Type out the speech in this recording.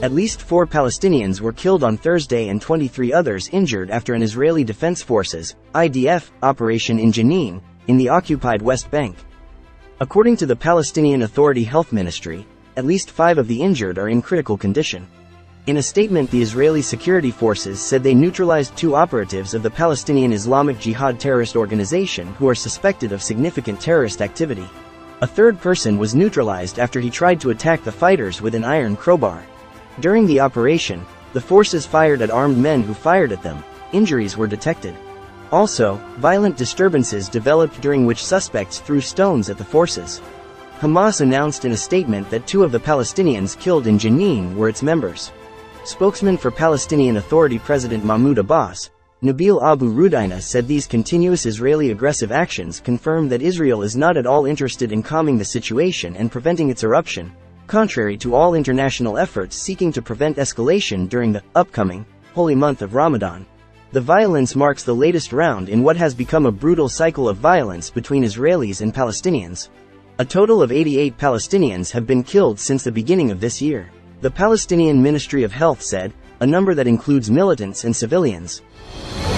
At least 4 Palestinians were killed on Thursday and 23 others injured after an Israeli Defense Forces (IDF) operation in Jenin, in the occupied West Bank. According to the Palestinian Authority Health Ministry, at least 5 of the injured are in critical condition. In a statement, the Israeli security forces said they neutralized 2 operatives of the Palestinian Islamic Jihad terrorist organization who are suspected of significant terrorist activity. A third person was neutralized after he tried to attack the fighters with an iron crowbar. During the operation, the forces fired at armed men who fired at them. Injuries were detected. Also, violent disturbances developed during which suspects threw stones at the forces. Hamas announced in a statement that 2 of the Palestinians killed in Jenin were its members. Spokesman for Palestinian Authority President Mahmoud Abbas, Nabil Abu Rudaina, said these continuous Israeli aggressive actions confirm that Israel is not at all interested in calming the situation and preventing its eruption, contrary to all international efforts seeking to prevent escalation during the upcoming holy month of Ramadan. The violence marks the latest round in what has become a brutal cycle of violence between Israelis and Palestinians. A total of 88 Palestinians have been killed since the beginning of this year, the Palestinian Ministry of Health said, a number that includes militants and civilians.